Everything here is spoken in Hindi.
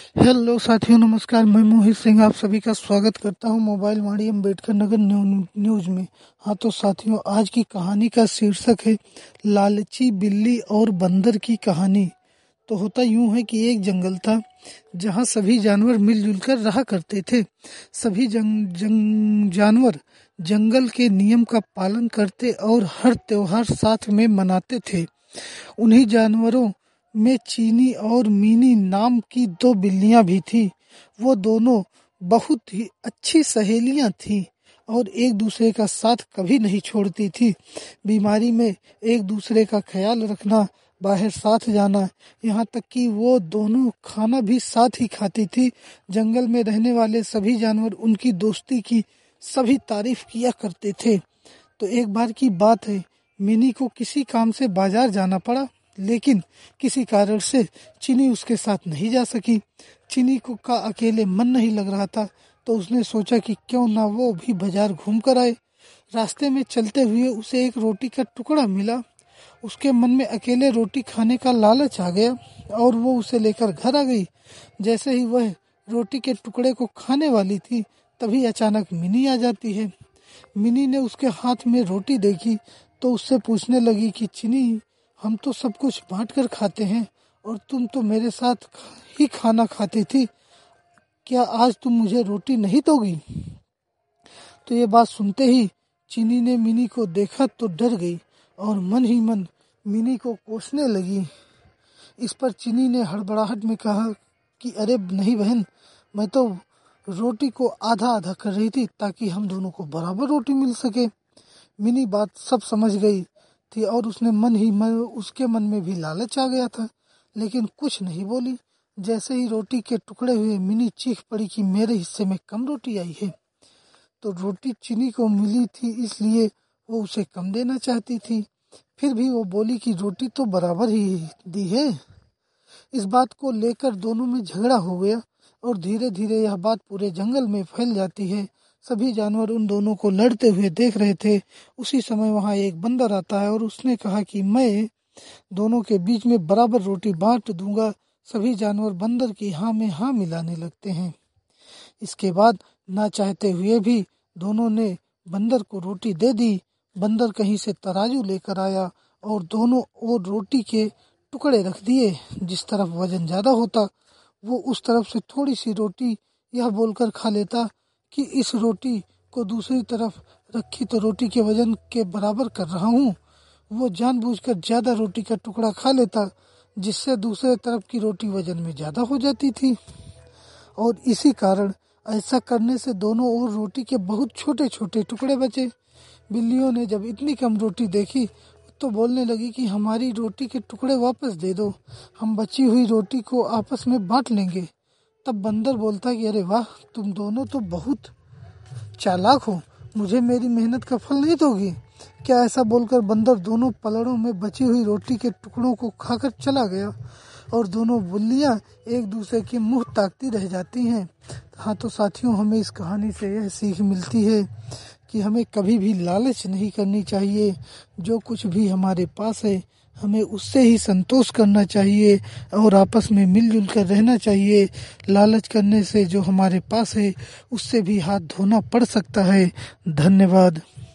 हेलो साथियों, नमस्कार। मैं मोहित सिंह आप सभी का स्वागत करता हूं मोबाइल वाणी अम्बेडकर नगर न्यूज में। हाँ तो साथियों, आज की कहानी का शीर्षक है लालची बिल्ली और बंदर की कहानी। तो होता यूं है कि एक जंगल था जहां सभी जानवर मिलजुल कर रहा करते थे। सभी जानवर जंगल के नियम का पालन करते और हर त्योहार साथ में मनाते थे। उन्हीं जानवरों में चीनी और मीनी नाम की दो बिल्लियां भी थी। वो दोनों बहुत ही अच्छी सहेलियां थीं और एक दूसरे का साथ कभी नहीं छोड़ती थी। बीमारी में एक दूसरे का ख्याल रखना, बाहर साथ जाना, यहाँ तक कि वो दोनों खाना भी साथ ही खाती थी। जंगल में रहने वाले सभी जानवर उनकी दोस्ती की सभी तारीफ किया करते थे। तो एक बार की बात है, मिनी को किसी काम से बाजार जाना पड़ा, लेकिन किसी कारण से चीनी उसके साथ नहीं जा सकी। चीनी को का अकेले मन नहीं लग रहा था, तो उसने सोचा कि क्यों ना वो भी बाजार घूम कर आए। रास्ते में चलते हुए उसे एक रोटी का टुकड़ा मिला। उसके मन में अकेले रोटी खाने का लालच आ गया और वो उसे लेकर घर आ गई। जैसे ही वह रोटी के टुकड़े को खाने वाली थी, तभी अचानक मिनी आ जाती है। मिनी ने उसके हाथ में रोटी देखी तो उससे पूछने लगी कि चीनी, हम तो सब कुछ बांट कर खाते हैं और तुम तो मेरे साथ ही खाना खाती थी, क्या आज तुम मुझे रोटी नहीं दोगी? तो ये बात सुनते ही चीनी ने मिनी को देखा तो डर गई और मन ही मन मिनी को कोसने लगी। इस पर चीनी ने हड़बड़ाहट में कहा कि अरे नहीं बहन, मैं तो रोटी को आधा आधा कर रही थी ताकि हम दोनों को बराबर रोटी मिल सके। मिनी बात सब समझ गई थी और उसके मन में भी लालच आ गया था, लेकिन कुछ नहीं बोली। जैसे ही रोटी के टुकड़े हुए, मिनी चीख पड़ी कि मेरे हिस्से में कम रोटी आई है। तो रोटी चीनी को मिली थी, इसलिए वो उसे कम देना चाहती थी। फिर भी वो बोली कि रोटी तो बराबर ही दी है। इस बात को लेकर दोनों में झगड़ा हो गया और धीरे धीरे यह बात पूरे जंगल में फैल जाती है। सभी जानवर उन दोनों को लड़ते हुए देख रहे थे। उसी समय वहां एक बंदर आता है और उसने कहा कि मैं दोनों के बीच में बराबर रोटी बांट दूंगा। सभी जानवर बंदर की हाँ में हाँ मिलाने लगते हैं। इसके बाद ना चाहते हुए भी दोनों ने बंदर को रोटी दे दी। बंदर कहीं से तराजू लेकर आया और दोनों ओर रोटी के टुकड़े रख दिए। जिस तरफ वजन ज्यादा होता वो उस तरफ से थोड़ी सी रोटी यह बोलकर खा लेता कि इस रोटी को दूसरी तरफ रखी तो रोटी के वजन के बराबर कर रहा हूँ। वो जानबूझकर ज्यादा रोटी का टुकड़ा खा लेता, जिससे दूसरे तरफ की रोटी वजन में ज्यादा हो जाती थी और इसी कारण ऐसा करने से दोनों ओर रोटी के बहुत छोटे छोटे टुकड़े बचे। बिल्लियों ने जब इतनी कम रोटी देखी तो बोलने लगी कि हमारी रोटी के टुकड़े वापस दे दो, हम बची हुई रोटी को आपस में बांट लेंगे। तब बंदर बोलता कि अरे वाह, तुम दोनों तो बहुत चालाक हो, मुझे मेरी मेहनत का फल नहीं दोगी क्या? ऐसा बोलकर बंदर दोनों पलड़ों में बची हुई रोटी के टुकड़ों को खाकर चला गया और दोनों बिल्लियां एक दूसरे की मुंह ताकती रह जाती हैं। हाँ तो साथियों, हमें इस कहानी से यह सीख मिलती है कि हमें कभी भी लालच नहीं करनी चाहिए। जो कुछ भी हमारे पास है हमें उससे ही संतोष करना चाहिए और आपस में मिलजुल कर रहना चाहिए। लालच करने से जो हमारे पास है उससे भी हाथ धोना पड़ सकता है। धन्यवाद।